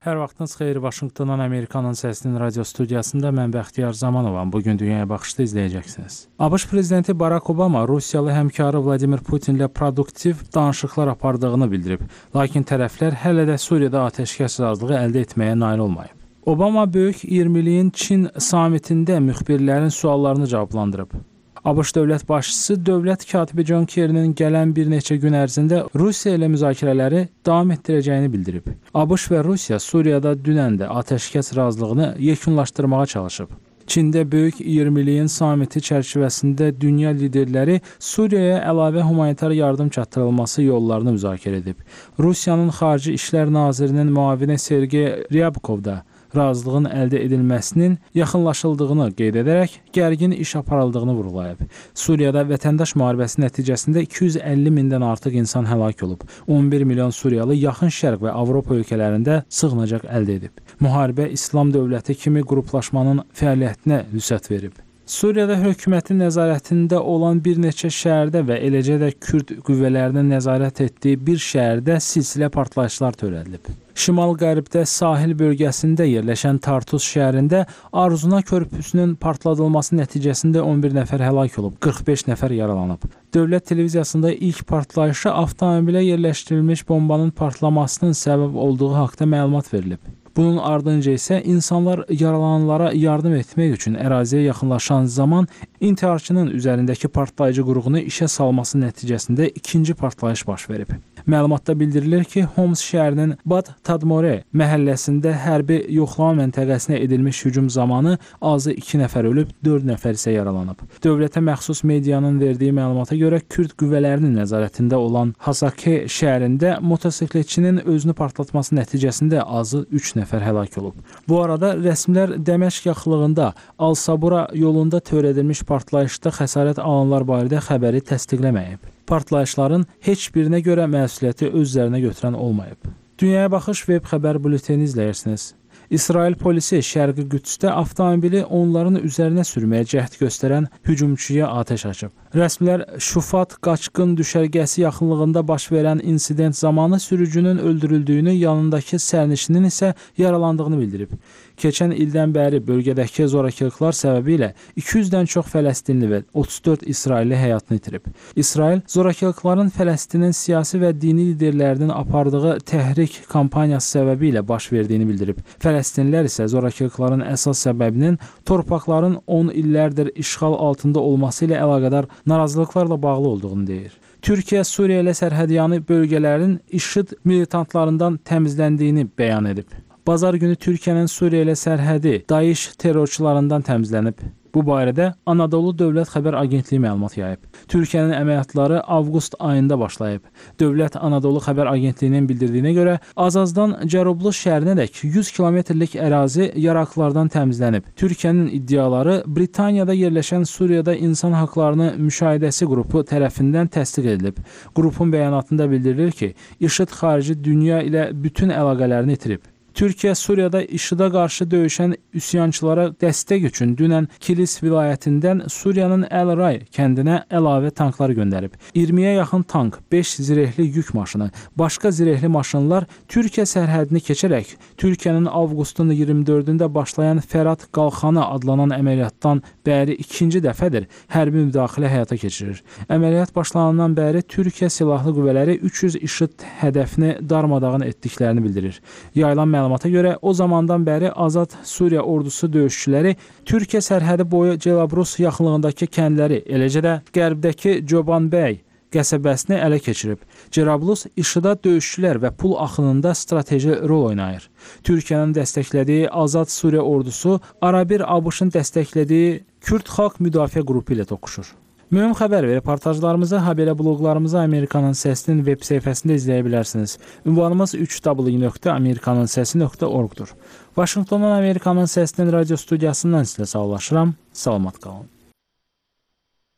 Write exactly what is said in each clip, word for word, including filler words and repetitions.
Hər vaxtınız xeyir. Vaşinqtondan Amerikanın səsinin radio studiyasında mən Bəxtiyar Zamanovam. Bugün Dünyaya Baxışda izləyəcəksiniz. ABŞ prezidenti Barack Obama Rusiyalı həmkarı Vladimir Putinlə produktiv danışıqlar apardığını bildirib. Lakin tərəflər hələ də Suriyada atəşkəs razılığı əldə etməyə nail olmayıb. Obama Böyük iyirmiliyin Çin samitində müxbirlərin suallarını cavablandırıb. ABŞ dövlət başçısı dövlət katibi John Kerry'nin gələn bir neçə gün ərzində Rusiya ilə müzakirələri davam etdirəcəyini bildirib. ABŞ və Rusiya Suriyada dünən də atəşkəs razılığını yekunlaşdırmağa çalışıb. Çində Böyük iyirmiliyin samiti çərçivəsində dünya liderləri Suriyaya əlavə humanitar yardım çatdırılması yollarını müzakirə edib. Rusiyanın Xarici İşlər Nazirinin müavini Sergey Ryabkov da razılığın əldə edilməsinin yaxınlaşıldığını qeyd edərək gərgin iş aparıldığını vurğulayıb. Suriyada vətəndaş müharibəsi nəticəsində iki yüz əlli mindən artıq insan həlak olub. on bir milyon Suriyalı Yaxın Şərq və Avropa ölkələrində sığınacaq əldə edib. Müharibə İslam dövləti kimi qruplaşmanın fəaliyyətinə vüsət verib. Suriyada hökumətin nəzarətində olan bir neçə şəhərdə və eləcə də Kürd qüvvələrinin nəzarət etdiyi bir şəhərdə silsilə partlayışlar törədilib. Şimal-qərbdə sahil bölgəsində yerləşən Tartus şəhərində Arzuna körpüsünün partladılması nəticəsində on bir nəfər həlak olub, qırx beş nəfər yaralanıb. Dövlət televiziyasında ilk partlayışa avtomobilə yerləşdirilmiş bombanın partlamasının səbəb olduğu haqqında məlumat verilib. Bunun ardınca isə insanlar yaralananlara yardım etmək üçün əraziyə yaxınlaşan zaman intiharçının üzərindəki partlayıcı qurğunu işə salması nəticəsində ikinci partlayış baş verib. Məlumatda bildirilir ki, Homs şəhərinin Bad Tadmore məhəlləsində hərbi yoxlama məntəqəsinə edilmiş hücum zamanı azı iki nəfər ölüb, dörd nəfər isə yaralanıb. Dövlətə məxsus medianın verdiyi məlumata görə Kürd qüvvələrinin nəzarətində olan Hasake şəhərində motosikletçinin özünü partlatması nəticəsində azı üç nəfər həlak olub. Bu arada rəsmilər Dəməşq yaxınlığında Al-Sabura yolunda törədilmiş partlayışda xəsarət alanlar barədə xəbəri təsdiqləməyib. Partlayışların heç birinə görə məsuliyyəti öz üzərinə götürən olmayıb. Dünyaya Baxış web xəbər bülteni izləyirsiniz. İsrail polisi Şərqi Qüdsdə avtomobili onların üzərinə sürməyə cəhd göstərən hücumçuya atəş açıb. Rəsmilər Şufat qaçqın düşərgəsi yaxınlığında baş verən insident zamanı sürücünün öldürüldüyünü, yanındakı sərnişinin isə yaralandığını bildirib. Keçən ildən bəri bölgədəki zorakılıqlar səbəbilə iki yüzdən çox Fələstinli və otuz dörd İsrailli həyatını itirib. İsrail zorakılıqların Fələstinin siyasi və dini liderlərinin apardığı təhrik kampaniyası səbəbilə baş verdiyini bildirib. Fələstinlilər isə zorakılıqların əsas səbəbinin torpaqların on illərdir işğal altında olması ilə əlaqədar narazılıqlarla bağlı olduğunu deyir. Türkiyə Suriya ilə sərhədyanı bölgələrin IŞİD militantlarından təmizləndiyini bəyan edib. Bazar günü Türkiyənin Suriya ilə sərhədi Daesh terrorçularından təmizlənib. Bu barədə Anadolu Dövlət Xəbər Agentliyi məlumat yayıb. Türkiyənin əməliyyatları avqust ayında başlayıb. Dövlət Anadolu Xəbər Agentliyinin bildirdiyinə görə Azazdan Cərublu şəhərinədək yüz kilometrlik ərazi yaraqlardan təmizlənib. Türkiyənin iddiaları Britaniyada yerləşən Suriyada İnsan Haqlarını Müşahidəsi qrupu tərəfindən təsdiq edilib. Qrupun bəyanatında bildirilir ki, IŞİD xarici dünya ilə bütün əlaqələrini itirib. Türkiyə Suriyada IŞİD-ə qarşı döyüşən üsyançılara dəstək üçün dünən Kilis vilayətindən Suriyanın Əl-Ray kəndinə əlavə tanklar göndərib. iyirmiyə yaxın tank, beş zirehli yük maşını, başqa zirehli maşınlar Türkiyə sərhədini keçərək Türkiyənin avqustun iyirmi dördündə başlayan Fərat Qalxanı adlanan əməliyyatdan bəri ikinci dəfədir hərbi müdaxilə həyata keçirir. Əməliyyat başlanandan bəri Türkiyə silahlı qüvvələri üç yüz IŞİD hədəfini darmadağın etdiklərini bildirir. Yayılan məlumata görə o zamandan bəri Azad Suriya ordusu döyüşçüləri Türkiyə sərhədi boyu Celabrus yaxınlığındakı kəndləri, eləcə də qərbdəki Çobanbəy qəsəbəsini ələ keçirib. Cerablus IŞİD-ə döyüşçülər və pul axınında strateji rol oynayır. Türkiyənin dəstəklədiyi Azad Suriya ordusu arabir ABŞ-ın dəstəklədiyi Kürd Xalq Müdafiə qrupu ilə toqquşur. Mühüm xəbər və reportajlarımızı, habelə bloqlarımızı Amerikanın Səsinin web səhifəsində izləyə bilərsiniz. Ünvanımız üç w nöqtə amerikanın səsi nöqtə org-dur. Vaşinqtondan Amerikanın Səsinin radio studiyasından sizlə sağollaşıram. Salamat qalın.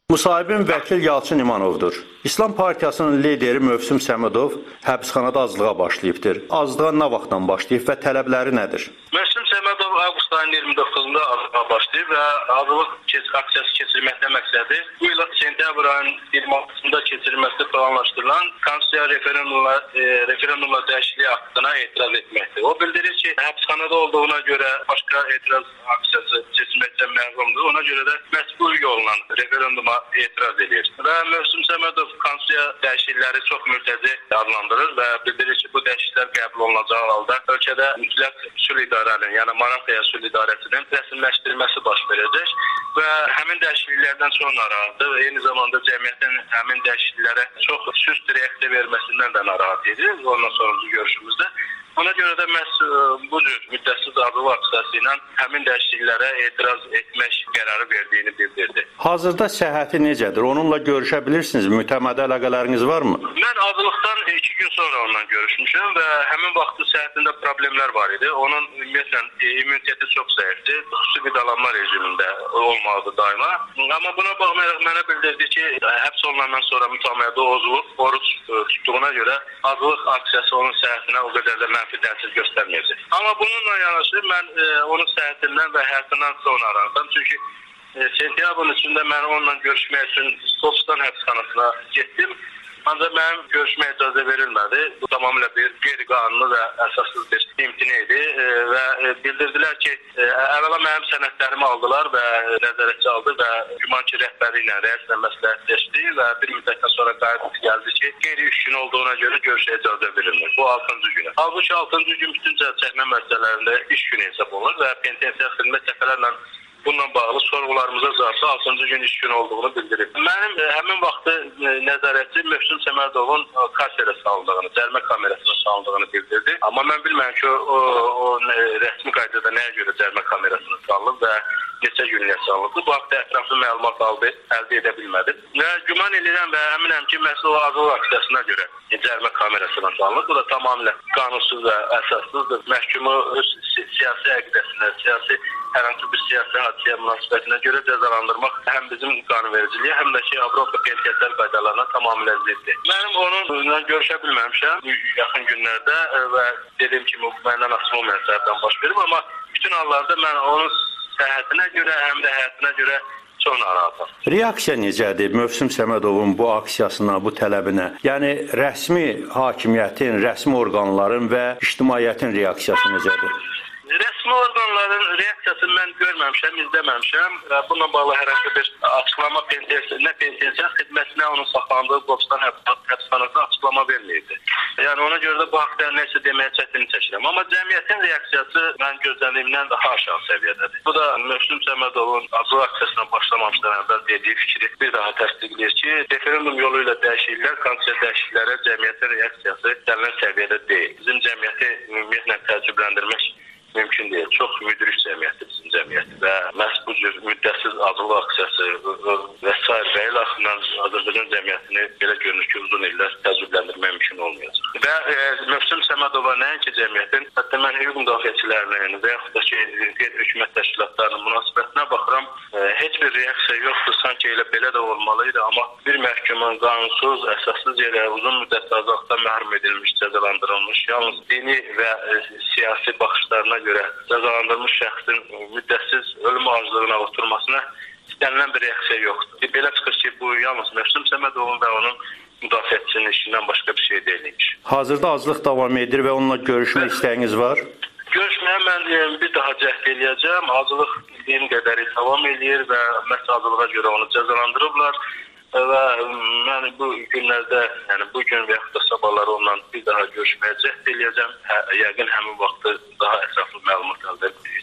Müsahibin vəkil Yalçın İmanovdur. İslam Partiyasının lideri Mövsüm Səmədov həbsxanada azlığa başlayıbdır. Azlığa nə vaxtdan başlayıb və tələbləri nədir? Mövsüm Səmədov avqust ayının iyirmi doqquzunda azlığa başlayıb və azlıq aksiyası keçirməkdə məqsədi bu il sentyabr ayının iyirmi altısında keçirilməsi planlaşdırılan Konstitusiya referendumla, e, referendumla dəyişikliyi haqqına etiraz etməkdir. O bildirir ki, həbsxanada olduğuna görə başqa etiraz aksiyası keçirməkdən məhrumdur. Ona görə də məcbur yolla referenduma etiraz edir. Və Mövsüm Səmədov Konstitusiya dəyişiklikləri çox mürtəci adlandırır və bildirir ki, bu dəyişikliklər qəbul olunacağı halda ölkədə mütləq sülh idarənin, yəni Maraqaya sülh idarəsinin rəsmiləşdirilməsi baş verəcək və həmin dəyişikliklərdən çox narahatdır və eyni zamanda cəmiyyətin həmin dəyişikliklərə çox süst reaksiya verməsindən də narahat edir. Ondan sonraki görüşümüzdə. Ona görə də məhz bu cür müddətsiz azlıq aksiyası ilə həmin dəyişikliklərə etiraz etmək qərarı verdiyini bildirdi. Hazırda səhhəti necədir? Onunla görüşə bilirsiniz? Mütəmmədi əlaqələriniz varmı? Mən azlıqdan iki gün sonra onunla görüşmüşəm və həmin vaxtı səhhətində problemlər var idi. Onun ümumiyyətlə immuniteti çox zəifdir. Xüsusi qidalanma rejimində olmalıdır daima. Amma buna baxmayaraq mənə bildirdi ki, həbs olunandan sonra mütəmmədi ozulub, oruç tutduğuna görə azlıq aksiyası onun səhhətinə o qədər də mənfi təsir göstərməyəcək. Amma bununla yanaşı mən e, onun səhhətindən və həyatından çox narahatam. Çünki e, sentyabrın içində mən onunla görüşmək üçün Skopstan həbsxanasına getdim. Ancaq mənim görüşməyə icazə verilmədi. Bu tamamilə bir qeyri-qanuni və əsassız bir imtina idi e, və e, bildirdilər ki, e, əvvəla mənim sənədlərimi aldılar və nəzarətçi aldı və güman ki, rəhbəri ilə, rəislə məsləhətləşdi və bir müddətdən sonra qayıt gəldi ki, qeyri-üç gün olduğuna görə görüşə icazə verilmir. Bu altıncı günü. Halbuki altıncı gün bütün çəkmə məsələlərində iş günü hesab olunur və penitensiar xidmət dəfələrlə bununla bağlı sorğularımıza cavabda altıncı gün iş günü olduğunu bildirib. Mənim e, həmin vaxtı e, nəzarətçi Mövsüm Səmədovun kameraya salındığını, cərimə kamerasına salındığını bildirdi. Amma mən bilmirəm ki, o, o e, rəsmi qaydada nəyə görə cərimə kamerasına salınıb və neçə günlük salınıb. Bu haqda ətraflı məlumat aldı, əldə edə bilmədim. Və güman edirəm və əminəm ki, məhz o azlıq aksiyasına görə cərimə kamerasına salınıb. Bu da tamamilə qanunsuz və əsassızdır. Məhkumu öz siyasi əqidəsinə, siyasi hər hansı bir siyasi hadisəyə münasibətinə görə cəzalandırmaq həm bizim qanunvericiliyə, həm də ki, Avropa penitensiar qaydalarına tamamilə ziddir. Mənim onunla görüşə bilməmişəm yaxın günlərdə və dediyim kimi, məndən asılı olmayan səbəbdən baş verib, amma bütün hallarda mən onun səhhətinə görə, həm də həyatına görə çox narahatam. Reaksiya necədir Mövsüm Səmədovun bu aksiyasına, bu tələbinə? Yəni, rəsmi hakimiyyətin, rəsmi orqanların və ictimaiyyətin reaksiyası necədir? Rəsmi orqanların reaksiyasını mən görməmişəm, izləməmişəm. Bununla bağlı hər hansı bir açıqlama penitensiar, nə penitensiar xidmətinə onun saxlandığı Qobstan həbsxanası açıqlama verməyirdi. Yəni ona görə də bu haqda nəsə deməyə çətinlik çəkirəm. Amma cəmiyyətin reaksiyası mən gözlədiyimdən daha aşağı səviyyədədir. Bu da Mövsüm Səmədovun azlıq aksiyasına başlamamışdan əvvəl dediyi fikri bir daha təsdiqləyir ki, referendum yolu ilə dəyişikliklər, konstitusiya dəyişikliklərə cəmiyyətin reaksiyası gələn səviyyədə deyil. Bizim cəmiyyəti ümumiyyətlə təəccübləndirmək mümkün deyil. Çox müdrik cəmiyyətdir bizim cəmiyyət və məhz bu cür müddətsiz azlıq aksiyası və s. və ilə axından Azərbaycan cəmiyyətini belə görünür ki, uzun illər təəccübləndirmək mümkün olmayacaq. Və e, Mövsüm Səmədova nəinki cəmiyyətin, hətta mən hüquq müdafiəçilərinin və yaxud da ki, hökumət təşkilatlarının münasibətinə baxıram, e, heç bir reaksiya yoxdur, sanki elə belə də olmalıydı, amma bir məhkumun qanunsuz, əsassız yerə uzun müddət azadlıqdan məhrum edilmiş, cəzalandırılmış, yalnız dini və e, siyasi baxışlarına görə cəzalandırılmış şəxsin müddətsiz ölüm acılığına oturmasına istənilən bir reaksiya yoxdur. Belə çıxır ki, bu yalnız Mövsüm Səmədovun və onun müdafiəçisinin işindən başqa bir şey deyilmiş. Hazırda azlıq davam edir və onunla görüşmək istəyiniz var? Görüşməyə mən bir daha cəhd eləyəcəm. Azlıq bildiyim qədəri davam edir və məhz azlığa görə onu cəzalandırıblar. Və mən bu günlərdə, yəni bu gün və yaxud da sabahları onunla bir daha görüşməyə cəhd eləyəcəm. Hə, yəqin həmin vaxtı daha ətraflı məlumat əldə etmək.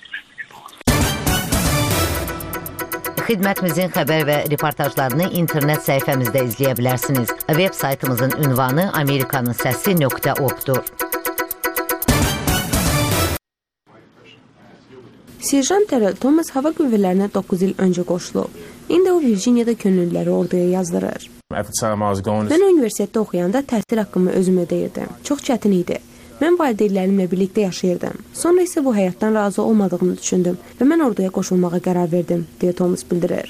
Xidmətimizin xəbər və reportajlarını internet səhifəmizdə izləyə bilərsiniz. Web saytımızın ünvanı amerikanın səsi nöqtə org-dur. Serjant Terrell Thomas hava qüvvələrinə doqquz il öncə qoşulub. İndi o Virginiyada könüllüləri orduya yazdırır. Mən universitetdə oxuyanda təhsil haqqımı özümə deyirdim. Çox çətin idi. Mən valideynlərimlə birlikdə yaşayırdım. Sonra isə bu həyatdan razı olmadığımı düşündüm və mən orduya qoşulmağa qərar verdim, deyə Thomas bildirir.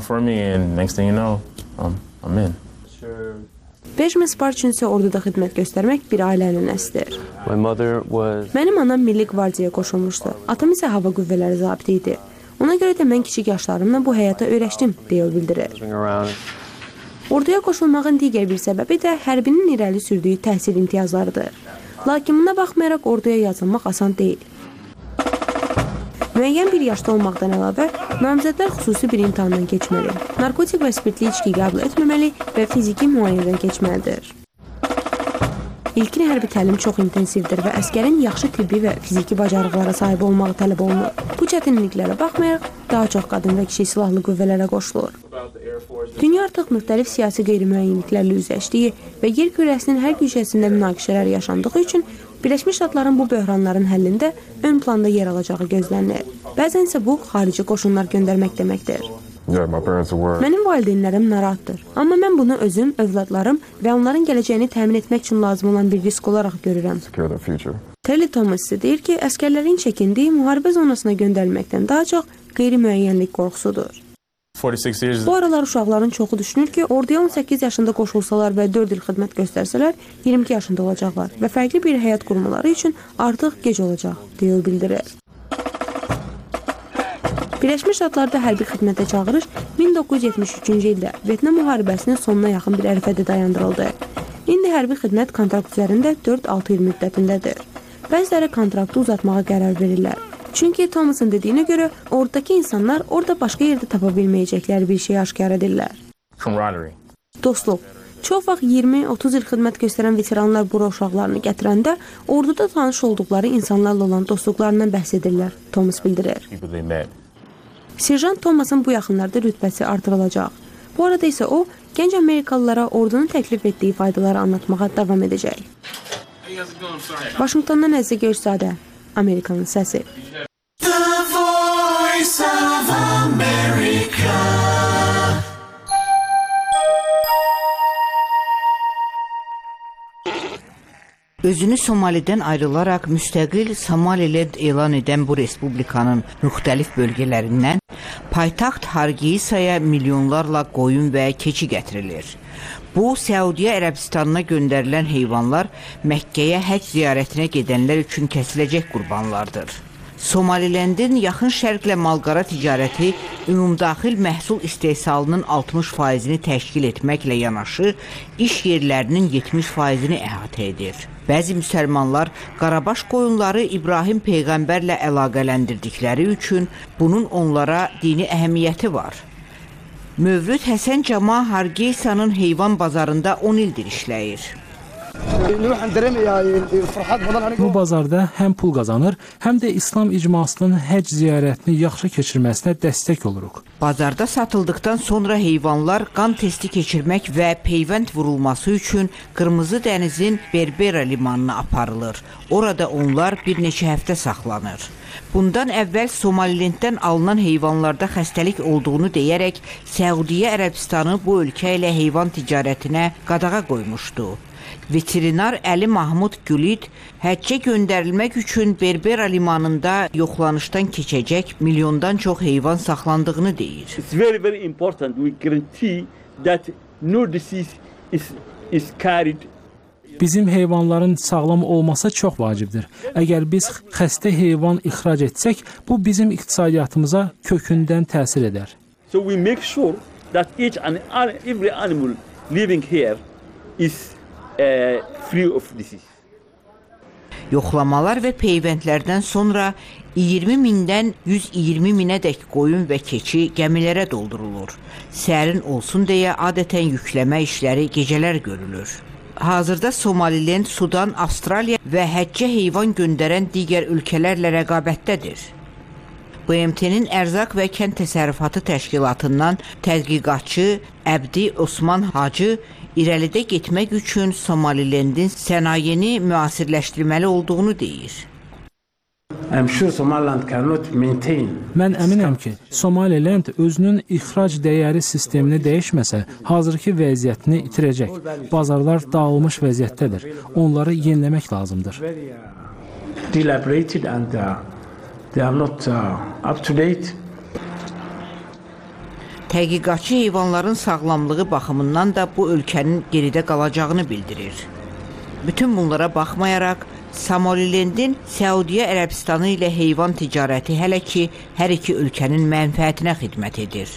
Benjamin Sparks isə orduda xidmət göstərmək bir ailənin əslidir. Was... Mənim anam Milli Qvardiyaya qoşulmuşdu. Atam isə hava qüvvələri zabiti idi. Ona görə də mən kiçik yaşlarımla bu həyata öyrəşdim, deyə o bildirir. Orduya qoşulmağın digər bir səbəbi də hərbinin irəli sürdüyü təhsil imtiyazlarıdır. Lakin buna baxmayaraq orduya yazılmaq asan deyil. Müəyyən bir yaşda olmaqdan əlavə, namizədlər xüsusi bir imtahandan keçməli, narkotik və spirtli içki qəbul etməməli və fiziki müayinədən keçməlidir. İlkin hərbi təlim çox intensivdir və əskərin yaxşı tibbi və fiziki bacarıqlara sahib olmağı tələb olunur. Bu çətinliklərə baxmayaraq, daha çox qadın və kişi silahlı qüvvələrə qoşulur. Dünya artıq müxtəlif siyasi qeyri-müəyyənliklərlə üzləşdiyi və yer kürəsinin hər gücəsində münaqişələr yaşandığı üçün Birləşmiş Ştatların bu böhranların həllində ön planda yer alacağı gözlənilir. Bəzən isə bu, xarici qoşunlar göndərmək deməkdir. Yeah, Mənim valideynlərim narahatdır, amma mən bunu özüm, övladlarım və onların gələcəyini təmin etmək üçün lazım olan bir risk olaraq görürəm. Terry Thomas deyir ki, əskərlərin çəkindiyi müharibə zonasına göndərilməkdən daha çox qeyri-müəyyənlik qorxusudur. Bu aralar uşaqların çoxu düşünür ki, orduya on səkkiz yaşında qoşulsalar və dörd il xidmət göstərsələr, iyirmi iki yaşında olacaqlar və fərqli bir həyat qurmaları üçün artıq gec olacaq, deyə o bildirir. Birləşmiş Ştatlarda hərbi xidmətə çağırış min doqquz yüz yetmiş üçüncü ildə Vyetnam müharibəsinin sonuna yaxın bir ərəfədə dayandırıldı. İndi hərbi xidmət kontrakt üzərində dörd altı il müddətindədir. Bəziləri kontraktı uzatmağa qərar verirlər. Çünki Thomas'ın dediyinə görə ordakı insanlar orada başqa yerdə tapa bilməyəcəkləri bir şey aşkar edirlər. Dostluq. Çox vaxt iyirmi otuz il xidmət göstərən veteranlar bura uşaqlarını gətirəndə orduda tanış olduqları insanlarla olan dostluqlarından bəhs edirlər, Thomas bildirir. Serjant Thomas'ın bu yaxınlarda rütbəsi artırılacaq. Bu arada isə o, gənc Amerikalılara ordunun təklif etdiyi faydaları anlatmağa davam edəcək. Vaşinqtondan Əzizə Görsadə, Amerikanın səsi. Özünü Somalidən ayrılaraq müstəqil Somaliland elan edən bu respublikanın müxtəlif bölgələrindən paytaxt Hargeysaya milyonlarla qoyun və keçi gətirilir. Bu, Səudiyyə Ərəbistanına göndərilən heyvanlar Məkkəyə həcc ziyarətinə gedənlər üçün kəsiləcək qurbanlardır. Somalilandin yaxın şərqlə malqara ticarəti ümumdaxil məhsul istehsalının altmış faizini təşkil etməklə yanaşı, iş yerlərinin yetmiş faizini əhatə edir. Bəzi müsəlmanlar qarabaş qoyunları İbrahim Peyğəmbərlə əlaqələndirdikləri üçün bunun onlara dini əhəmiyyəti var. Mövlüd Həsən Cama Hargeysanın heyvan bazarında on ildir işləyir. Bu bazarda həm pul qazanır, həm də İslam icmasının həcc ziyarətini yaxşı keçirməsinə dəstək oluruq. Bazarda satıldıqdan sonra heyvanlar qan testi keçirmək və peyvənd vurulması üçün Qırmızı dənizin Berbera limanına aparılır. Orada onlar bir neçə həftə saxlanır. Bundan əvvəl Somalilanddən alınan heyvanlarda xəstəlik olduğunu deyərək Səudiyyə Ərəbistanı bu ölkə ilə heyvan ticarətinə qadağa qoymuşdu. Veterinar Əli Mahmud Gülid həccə göndərilmək üçün Berbera limanında yoxlanışdan keçəcək milyondan çox heyvan saxlandığını deyir. It's very very important we guarantee that no disease is is carried. Bizim heyvanların sağlam olması çox vacibdir. Əgər biz xəstə heyvan ixrac etsək, bu bizim iqtisadiyyatımıza kökündən təsir edər. So we make sure that each and every animal living here is Uh, free of disease. Yoxlamalar və peyvəndlərdən sonra iyirmi mindən yüz iyirmi minədək qoyun və keçi gəmilərə doldurulur. Sərin olsun deyə adətən yükləmə işləri gecələr görülür. Hazırda Somaliland, Sudan, Avstraliya və həccə heyvan göndərən digər ölkələrlə rəqabətdədir. B M T-nin Ərzaq və Kənd Təsərrüfatı Təşkilatından tədqiqatçı Əbdi Osman Hacı irəlidə getmək üçün Somalilandin sənayeni müasirləşdirməli olduğunu deyir. I'm sure Somaliland cannot maintain. Mən əminəm ki, Somaliland özünün ixrac dəyəri sistemini dəyişməsə, hazırki vəziyyətini itirəcək. Bazarlar dağılmış vəziyyətdədir. Onları yeniləmək lazımdır. Dilapidated and uh, they are not uh, up to date. Tədqiqatçı heyvanların sağlamlığı baxımından da bu ölkənin geridə qalacağını bildirir. Bütün bunlara baxmayaraq, Somalilandin Səudiyyə Ərəbistanı ilə heyvan ticarəti hələ ki, hər iki ölkənin mənfəətinə xidmət edir.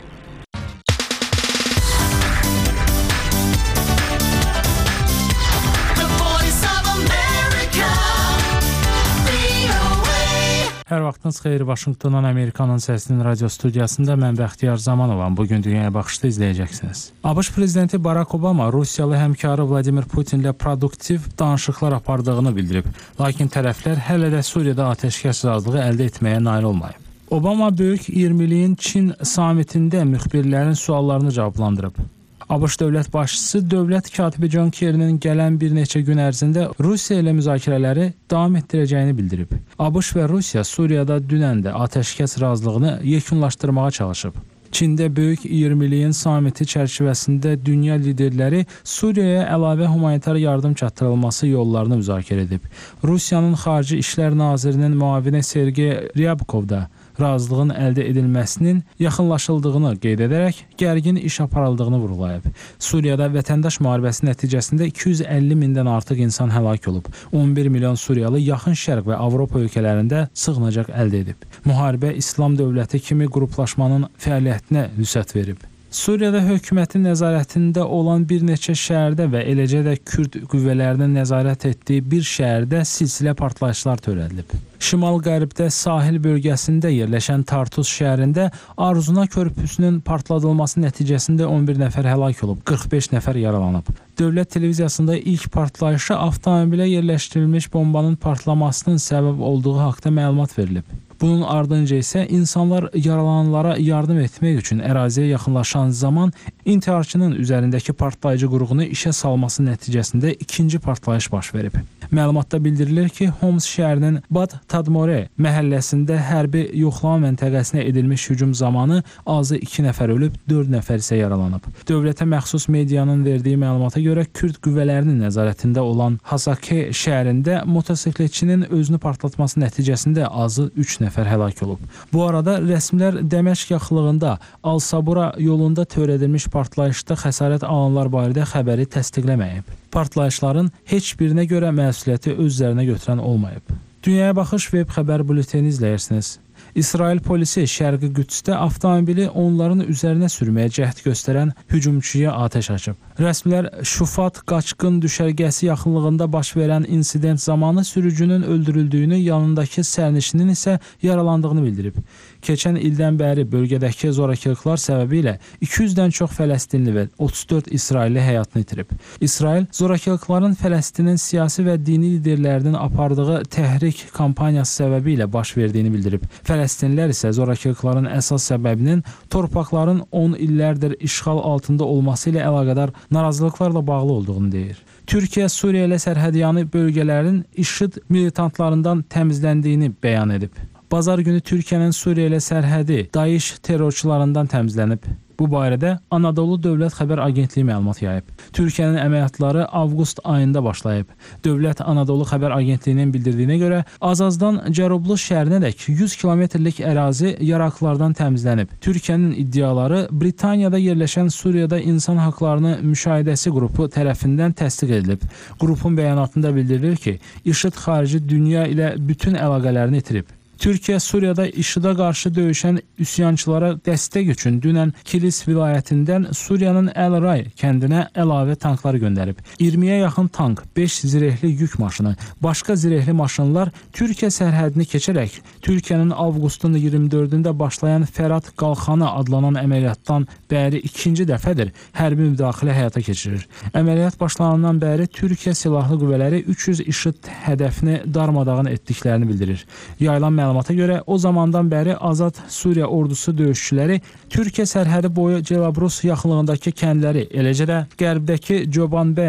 Hər vaxtınız xeyir, Vaşinqtondan Amerikanın səsinin radio studiyasında mən Bəxtiyar Zamanovam. Bugün Dünyaya Baxışda izləyəcəksiniz. ABŞ prezidenti Barack Obama Rusiyalı həmkarı Vladimir Putinlə produktiv danışıqlar apardığını bildirib. Lakin tərəflər hələ də Suriyada atəşkəs razılığı əldə etməyə nail olmayıb. Obama böyük iyirmiliyin Çin samitində müxbirlərin suallarını cavablandırıb. ABŞ dövlət başçısı dövlət katibi John Kerry'nin gələn bir neçə gün ərzində Rusiya ilə müzakirələri davam etdirəcəyini bildirib. ABŞ və Rusiya Suriyada dünən də atəşkəs razılığını yekunlaşdırmağa çalışıb. Çində böyük iyirmiliyin samiti çərçivəsində dünya liderləri Suriyaya əlavə humanitar yardım çatdırılması yollarını müzakirə edib. Rusiyanın Xarici İşlər Nazirinin müavini Sergey Ryabkov da razılığın əldə edilməsinin yaxınlaşıldığını qeyd edərək gərgin iş aparıldığını vurğulayıb. Suriyada vətəndaş müharibəsi nəticəsində iki yüz əlli mindən artıq insan həlak olub. on bir milyon Suriyalı Yaxın Şərq və Avropa ölkələrində sığınacaq əldə edib. Müharibə İslam dövləti kimi qruplaşmanın fəaliyyətinə vüsət verib. Suriyada hökumətin nəzarətində olan bir neçə şəhərdə və eləcə də Kürd qüvvələrinin nəzarət etdiyi bir şəhərdə silsilə partlayışlar törədilib. Şimal-qərbdə sahil bölgəsində yerləşən Tartus şəhərində Arzuna körpüsünün partladılması nəticəsində on bir nəfər həlak olub, qırx beş nəfər yaralanıb. Dövlət televiziyasında ilk partlayışa avtomobilə yerləşdirilmiş bombanın partlamasının səbəb olduğu haqqda məlumat verilib. Bunun ardınca isə insanlar yaralananlara yardım etmək üçün əraziyə yaxınlaşan zaman intiharçının üzərindəki partlayıcı qurğunu işə salması nəticəsində ikinci partlayış baş verib. Məlumatda bildirilir ki, Homs şəhərinin Bad Tadmore məhəlləsində hərbi yoxlama məntəqəsinə edilmiş hücum zamanı azı iki nəfər ölüb, dörd nəfər isə yaralanıb. Dövlətə məxsus medianın verdiyi məlumata görə Kürd qüvvələrinin nəzarətində olan Hasake şəhərində motosikletçinin özünü partlatması nəticəsində azı üç nəfər həlak olub. Bu arada rəsmilər Dəməşq yaxınlığında Al-Sabura yolunda törədilmiş partlayışda xəsarət alanlar barədə xəbəri təsdiqləməyib. Partlayışların heç birinə görə məsuliyyəti öz üzərinə götürən olmayıb. Dünyaya Baxış web xəbər bülteni izləyirsiniz. İsrail polisi Şərqi Qüdsdə avtomobili onların üzərinə sürməyə cəhd göstərən hücumçuya atəş açıb. Rəsmilər Şufat qaçqın düşərgəsi yaxınlığında baş verən insident zamanı sürücünün öldürüldüyünü, yanındakı sərnişinin isə yaralandığını bildirib. Keçən ildən bəri bölgədəki zorakılıqlar səbəbilə iki yüzdən çox Fələstinli və otuz dörd İsrailli həyatını itirib. İsrail zorakılıqların Fələstinin siyasi və dini liderlərinin apardığı təhrik kampaniyası səbəbilə baş verdiyini bildirib. Fələstinlilər isə zorakılıqların əsas səbəbinin torpaqların on illərdir işğal altında olması ilə əlaqədar narazılıqlarla bağlı olduğunu deyir. Türkiyə Suriya ilə sərhədyanı bölgələrin IŞİD militantlarından təmizləndiyini bəyan edib. Bazar günü Türkiyənin Suriya ilə sərhədi Daesh terrorçularından təmizlənib. Bu barədə Anadolu Dövlət Xəbər Agentliyi məlumat yayıb. Türkiyənin əməliyyatları avqust ayında başlayıb. Dövlət Anadolu Xəbər Agentliyinin bildirdiyinə görə Azazdan Cənublu şəhərinədək yüz kilometrlik ərazi yaraqlardan təmizlənib. Türkiyənin iddiaları Britaniyada yerləşən Suriyada İnsan Haqlarını Müşahidəsi qrupu tərəfindən təsdiq edilib. Qrupun bəyanatında bildirilir ki, IŞİD xarici dünya ilə bütün əlaqələrini itirib. Türkiyə Suriyada IŞİD-ə qarşı döyüşən üsyançılara dəstək üçün dünən Kilis vilayətindən Suriyanın Əl-Ray kəndinə əlavə tanklar göndərib. iyirmiyə yaxın tank, beş zirehli yük maşını, başqa zirehli maşınlar Türkiyə sərhədini keçərək Türkiyənin avqustun iyirmi dördündə başlayan Fərat Qalxanı adlanan əməliyyatdan bəri ikinci dəfədir hərbi müdaxilə həyata keçirir. Əməliyyat başlanandan bəri Türkiyə silahlı qüvvələri üç yüz IŞİD hədəfini darmadağın etdiklərini bildirir. Yayılan məlumata görə o zamandan bəri Azad Suriya ordusu döyüşçüləri Türkiyə sərhədi boyu Celabrus yaxınlığındakı kəndləri, eləcə də qərbdəki Çobanbəy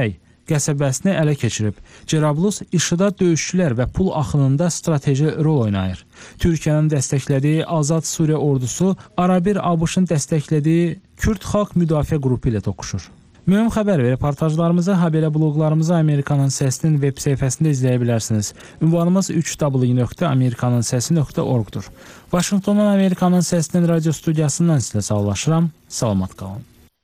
qəsəbəsini ələ keçirib. Cerablus İŞİD-ə döyüşçülər və pul axınında strateji rol oynayır. Türkiyənin dəstəklədiyi Azad Suriya ordusu arabir ABŞ-ın dəstəklədiyi Kürd Xalq Müdafiə qrupu ilə toqquşur. Mühüm xəbər və reportajlarımızı, habelə bloqlarımızı Amerikanın Səsinin web səhifəsində izləyə bilərsiniz. Ünvanımız üç w nöqtə amerikanın səsi nöqtə org-dur. Vaşinqtondan Amerikanın Səsinin radio studiyasından sizlə sağollaşıram. Salamat qalın.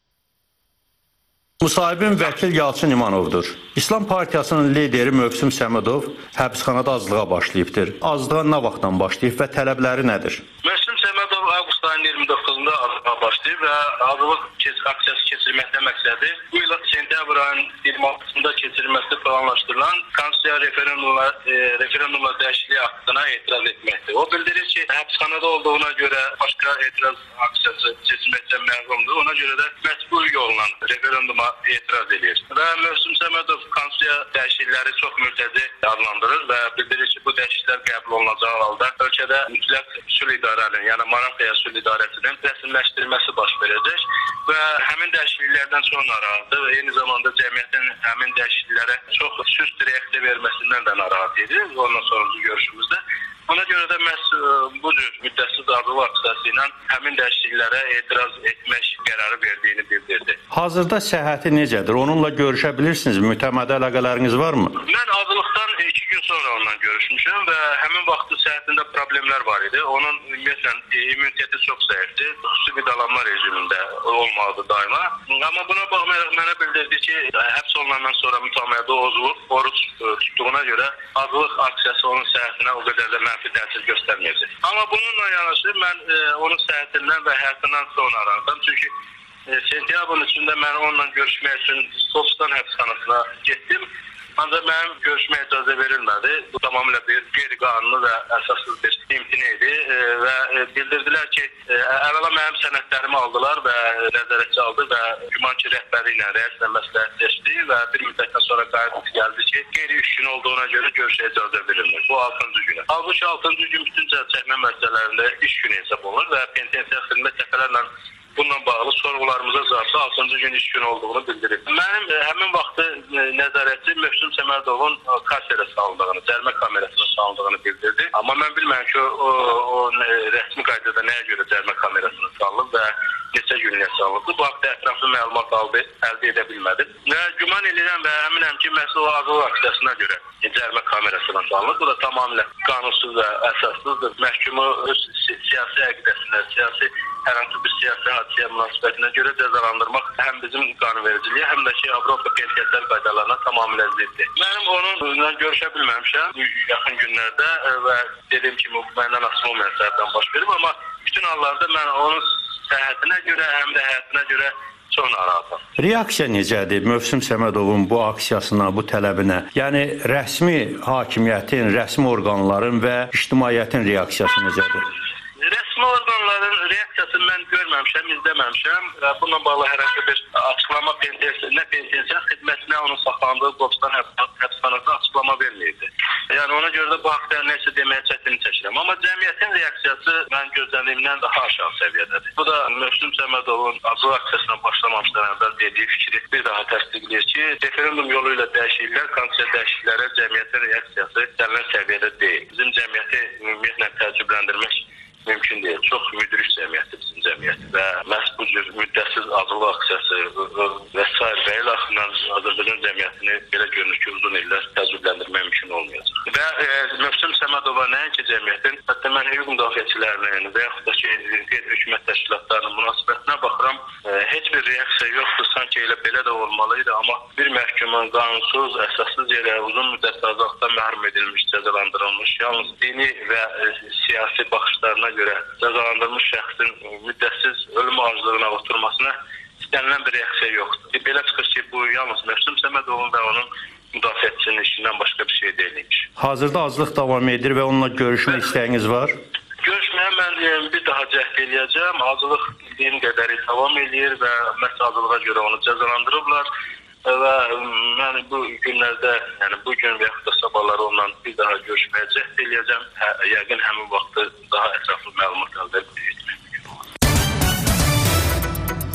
Müsahibim vəkil Yalçın İmanovdur. İslam Partiyasının lideri Mövsüm Səmədov həbsxanada azlığa başlayıbdır. Azlığa nə vaxtdan başlayıb və tələbləri nədir? Mövsüm Səmədov avqust ayının iyirmi doqquzunda azlığa başlayıb və azlıq aksiyası keçirməkdə məqsədi bu il sentyabr ayının iyirmi altısında keçirilməsi planlaşdırılan Konstitusiya referendumla, e, referendumla dəyişikliyi haqqına etiraz etməkdir. O bildirir ki, həbsxanada olduğuna görə başqa etiraz aksiyası keçirməkdən məhrumdur. Ona görə də məcbur yolla referenduma etiraz edir. Və Mövsüm Səmədov Konstitusiya dəyişiklikləri çox mürtəci adlandırır və bildirir ki, bu dəyişikliklər qəbul olunacağı halda ölkədə mütləq sülh idarənin, yəni Maraqaya sülh idarəsinin rəsmiləşdirilməsi baş verəcək və həmin dəyişikliklərdən çox narahatdır və eyni zamanda cəmiyyətin həmin dəyişikliklərə çox süst reaksiya verməsindən də narahat edir. Ondan sonraki görüşümüzdə. Ona görə də məhz bu cür müddətsiz azlıq aksiyası ilə həmin dəyişikliklərə etiraz etmək qərarı verdiyini bildirdi. Hazırda səhhəti necədir? Onunla görüşə bilirsiniz? Mütəmmədi əlaqələriniz varmı? Mən azlıqdan iki gün sonra onunla görüşmüşəm və həmin vaxtı səhhətində problemlər var idi. Onun ümumiyyətlə immuniteti çox zəifdir. Xüsusi qidalanma rejimində olmalıdı daima. Amma buna baxmayaraq mənə bildirdi ki, həbs olunandan sonra mütəmmədi ozulub, oruç tutduğuna görə azlıq aksiyası onun səhhətinə o qədər də mənfi təsir göstərməyəcək. Amma bununla yanaşı mən e, onun səhhətindən və həyatından sonra aradım. Çünki e, sentyabrın içində mən onunla görüşmək üçün Qobustan həbsxanasına getdim. Ancaq mənim görüşməyə icazə verilmədi. Bu tamamilə bir qeyri-qanuni və əsassız bir imtina idi e, və e, bildirdilər ki, e, əvvəla mənim sənədlərimi aldılar və nəzarətçi aldı və güman ki, rəhbəri ilə, rəislə məsləhətləşdi və bir müddətdən sonra qayıt gəldi ki, qeyri üç gün olduğuna görə görüşə icazə verilmir. Bu altıncı günə. Halbuki altıncı gün bütün çəkmə məsələlərində iş günü hesab olunur və penitensiar xidmət təfələrlə bununla bağlı sorğularımıza zarsa altıncı gün iş günü olduğunu bildirir. Mənim e, həmin vaxtı e, nəzarətçi Mövsüm Səmədovun kameraya salındığını, cərimə kamerasına salındığını bildirdi. Amma mən bilmirəm ki, o, o e, rəsmi qaydada nəyə görə cərimə kamerasına salınıb və neçə günlük salınıb. Bu haqda ətraflı məlumat aldı, əldə edə bilmədim. Və güman edirəm və əminəm ki, məhz o azlıq aksiyasına görə cərimə kamerasına salınıb. Bu da tamamilə qanunsuz və əsassızdır. Məhkumu öz si siyasi əqidəsinə, siyasi hər hansı bir siyasi hadisəyə münasibətinə görə cəzalandırmaq həm bizim qanunvericiliyə, həm də ki, Avropa penitensiar qaydalarına tamamilə ziddir. Mənim onunla görüşə bilməmişəm bu yaxın günlərdə və dediyim kimi məndən asılı olmayan səbəbdən baş verib, amma bütün hallarda mən onun səhhətinə görə, həm də həyatına görə çox narahatam. Reaksiya necədir Mövsüm Səmədovun bu aksiyasına, bu tələbinə? Yəni rəsmi hakimiyyətin, rəsmi orqanların və ictimaiyyətin reaksiyası necədir? Rəsmi orqanların reaksiyasını mən görməmişəm, izləməmişəm. Bununla bağlı hər hansı bir açıqlama nə penitensiar xidmətinə onun saxlandığı Qobustan həbsxanasına açıqlama verməyibdi. Yəni ona görə də bu haqda nəsə deməyə çətinlik çəkirəm. Amma cəmiyyətin reaksiyası mən gözlədiyimdən daha aşağı səviyyədədir. Bu da Mövsüm Səmədovun azlıq aksiyasına başlamamışdan əvvəl dediyi fikri bir daha təsdiqləyir ki, referendum yolu ilə dəyişikliklər, konstitusiya dəyişikliklərə cəmiyyətin reaksiyası istənilən səviyyədə deyil. Bizim cəmiyyəti ümumiyyətlə təəccübləndirmək mümkün deyil. Çox müdrik cəmiyyətdir bizim cəmiyyəti və məhz bu cür müddətsiz azlıq aksiyası və s. və ilə axından Azərbaycan cəmiyyətini belə görünür ki, uzun illər təəccübləndirmək mümkün olmayacaq. Və e, Mövsüm Səmədova nəinki cəmiyyətin, hətta mən hüquq müdafiəçilərinin və yaxud da ki, qeyri-hökumət təşkilatlarının münasibətinə baxıram, e, heç bir reaksiya yoxdur, sanki elə belə də olmalıydı, amma bir məhkumun qanunsuz, əsassız yerə uzun müddət azadlıqdan məhrum edilmiş, cəzalandırılmış, yalnız dini və e, siyasi baxışlarına görə cəzalandırılmış şəxsin müddətsiz ölüm acılığına oturmasına istənilən bir reaksiya yoxdur. Belə çıxır ki, bu yalnız Mövsüm Səmədovun və onun müdafiəçisinin işindən başqa bir şey deyilmiş. Hazırda azlıq davam edir və onunla görüşmək istəyiniz var? Görüşməyə mən bir daha cəhd eləyəcəm. Azlıq bildiyim qədəri davam eləyir və məhz azlığa görə onu cəzalandırıblar. Və mən bu günlərdə, yəni bu gün və yaxud da sabahları onunla bir daha görüşməyə cəhd eləyəcəm. Hə, yəqin həmin vaxtı daha ətraflı məlumat əldə etmək.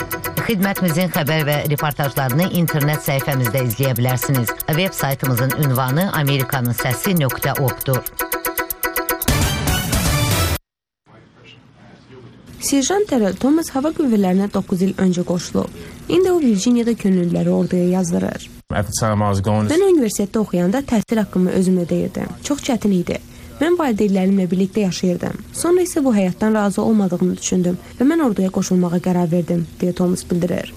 Xidmətimizin xəbər və reportajlarını internet səhifəmizdə izləyə bilərsiniz. Web saytımızın ünvanı amerikanın səsi nöqtə org-dur. Serjant Terrell Thomas hava qüvvələrinə doqquz il öncə qoşulub. İndi o Virginiyada könüllüləri orduya yazdırır. Mən universitetdə oxuyanda təhsil haqqımı özüm ödəyirdim. Çox çətin idi. Mən valideynlərimlə birlikdə yaşayırdım. Sonra isə bu həyatdan razı olmadığımı düşündüm və mən orduya qoşulmağa qərar verdim, deyə Thomas bildirir.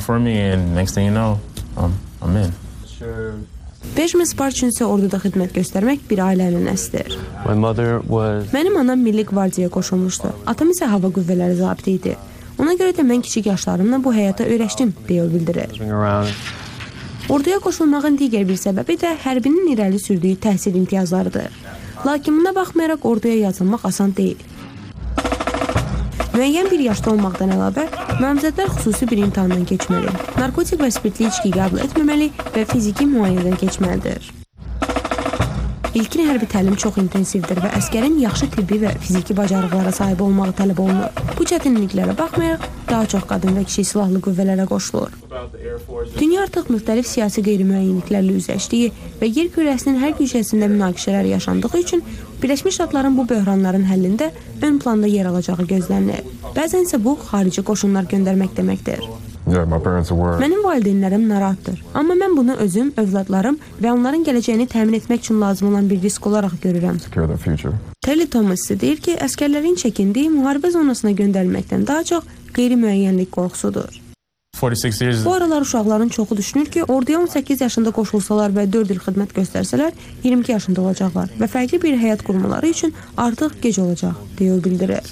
Benjamin Sparchin isə orduda xidmət göstərmək bir ailənin əslidir. Was... Mənim anam Milli Qvardiyaya qoşulmuşdu. Atam isə hava qüvvələri zabiti idi. Ona görə də mən kiçik yaşlarımla bu həyata öyrəşdim, deyə o bildirir. Orduya qoşulmağın digər bir səbəbi də hərbinin irəli sürdüyü təhsil imtiyazlarıdır. Lakin buna baxmayaraq orduya yazılmaq asan deyil. Müəyyən bir yaşda olmaqdan əlavə, namizədlər xüsusi bir imtahandan keçməli, narkotik və spirtli içki qəbul etməməli və fiziki müayinədən keçməlidir. İlkin hərbi təlim çox intensivdir və əskərin yaxşı tibbi və fiziki bacarıqlara sahib olmağı tələb olunur. Bu çətinliklərə baxmayaraq, daha çox qadın və kişi silahlı qüvvələrə qoşulur. Dünya artıq müxtəlif siyasi qeyri-müəyyənliklərlə üzləşdiyi və yer kürəsinin hər gücəsində münaqişələr yaşandığı üçün Birləşmiş Ştatların bu böhranların həllində ön planda yer alacağı gözlənilir. Bəzən isə bu, xarici qoşunlar göndərmək deməkdir. Yeah, my parents were. Mənim valideynlərim narahatdır, amma mən bunu özüm, övladlarım və onların gələcəyini təmin etmək üçün lazım olan bir risk olaraq görürəm. Terrell Thomas deyir ki, əskərlərin çəkindiyi müharibə zonasına göndərilməkdən daha çox qeyri-müəyyənlik qorxusudur. Bu aralar uşaqların çoxu düşünür ki, orduya on səkkiz yaşında qoşulsalar və dörd il xidmət göstərsələr, iyirmi iki yaşında olacaqlar və fərqli bir həyat qurmaları üçün artıq gec olacaq, deyə o bildirir.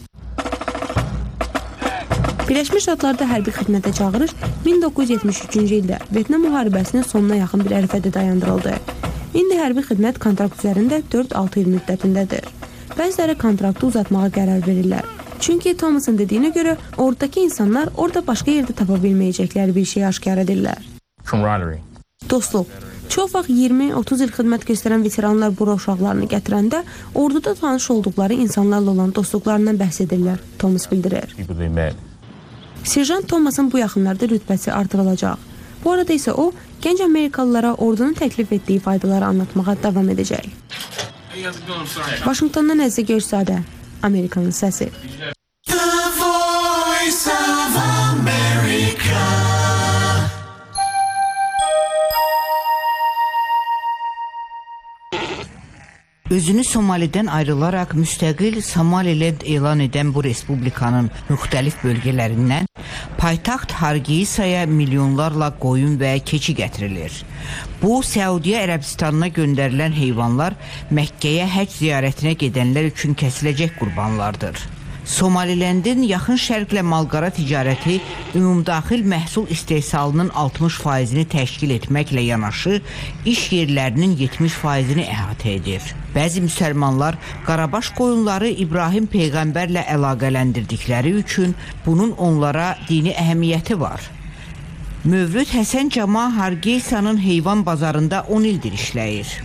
Birləşmiş Ştatlarda hərbi xidmətə çağırış min doqquz yüz yetmiş üçüncü ildə Vyetnam müharibəsinin sonuna yaxın bir ərəfədə dayandırıldı. İndi hərbi xidmət kontrakt üzərində dörd altı il müddətindədir. Bəziləri kontraktı uzatmağa qərar verirlər. Çünki Thomas'ın dediyinə görə ordakı insanlar orada başqa yerdə tapa bilməyəcəkləri bir şey aşkar edirlər. Dostluq. Çox vaxt iyirmi otuz il xidmət göstərən veteranlar bura uşaqlarını gətirəndə orduda tanış olduqları insanlarla olan dostluqlarından bəhs edirlər, Thomas bildirir. Serjant Thomas'ın bu yaxınlarda rütbəsi artırılacaq. Bu arada isə o, gənc Amerikalılara ordunun təklif etdiyi faydaları anlatmağa davam edəcək. Vaşinqtondan Əzizə Görsadə, Amerikanın səsi. Özünü Somalidən ayrılaraq müstəqil Somaliland elan edən bu respublikanın müxtəlif bölgələrindən paytaxt Hargeysaya milyonlarla qoyun və keçi gətirilir. Bu, Səudiyyə Ərəbistanına göndərilən heyvanlar Məkkəyə həcc ziyarətinə gedənlər üçün kəsiləcək qurbanlardır. Somalilandin yaxın şərqlə malqara ticarəti ümumdaxil məhsul istehsalının altmış faizini təşkil etməklə yanaşı, iş yerlərinin yetmiş faizini əhatə edir. Bəzi müsəlmanlar Qarabaş qoyunları İbrahim Peyğəmbərlə əlaqələndirdikləri üçün bunun onlara dini əhəmiyyəti var. Mövlüd Həsən Cama Hargeysanın heyvan bazarında on ildir işləyir.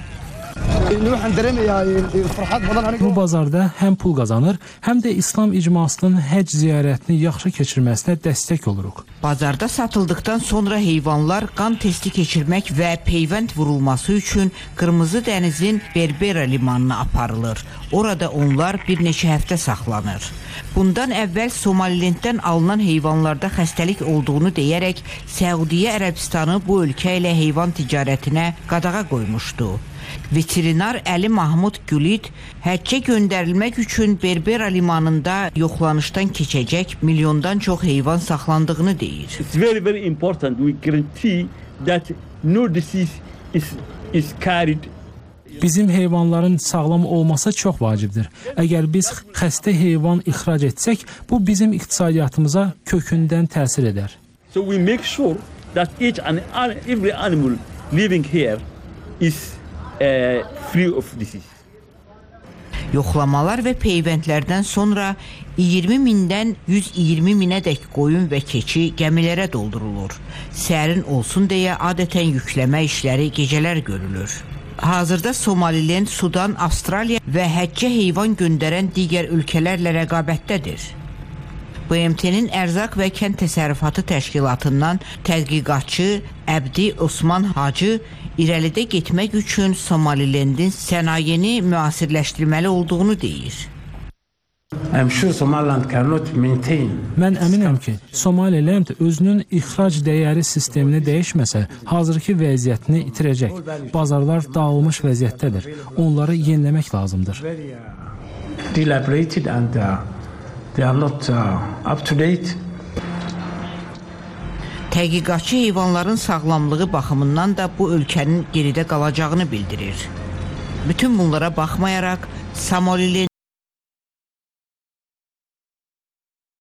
Bu bazarda həm pul qazanır, həm də İslam icmasının həcc ziyarətini yaxşı keçirməsinə dəstək oluruq. Bazarda satıldıqdan sonra heyvanlar qan testi keçirmək və peyvənd vurulması üçün Qırmızı dənizin Berbera limanına aparılır. Orada onlar bir neçə həftə saxlanır. Bundan əvvəl Somalilanddən alınan heyvanlarda xəstəlik olduğunu deyərək Səudiyyə Ərəbistanı bu ölkə ilə heyvan ticarətinə qadağa qoymuşdu. Veterinar Əli Mahmud Gülid həccə göndərilmək üçün Berbera limanında yoxlanışdan keçəcək milyondan çox heyvan saxlandığını deyir. It's very very important we guarantee that no disease is is carried. Bizim heyvanların sağlam olması çox vacibdir. Əgər biz xəstə heyvan ixrac etsək, bu bizim iqtisadiyyatımıza kökündən təsir edər. So we make sure that each and every animal living here is uh, free of disease. Yoxlamalar və peyvəndlərdən sonra iyirmi mindən yüz iyirmi minədək qoyun və keçi gəmilərə doldurulur. Sərin olsun deyə adətən yükləmə işləri gecələr görülür. Hazırda Somaliland, Sudan, Avstraliya və həccə heyvan göndərən digər ölkələrlə rəqabətdədir. B M T-nin Ərzaq və Kənd Təsərrüfatı Təşkilatından tədqiqatçı Əbdi Osman Hacı irəlidə getmək üçün Somalilendin sənayeni müasirləşdirməli olduğunu deyir. I'm sure Somaliland cannot maintain. Mən əminəm ki, Somaliland özünün ixrac dəyəri sistemini dəyişməsə, hazırki vəziyyətini itirəcək. Bazarlar dağılmış vəziyyətdədir. Onları yeniləmək lazımdır. Dilapidated and uh, they are not uh, up to date. Tədqiqatçı heyvanların sağlamlığı baxımından da bu ölkənin geridə qalacağını bildirir. Bütün bunlara baxmayaraq, Somaliland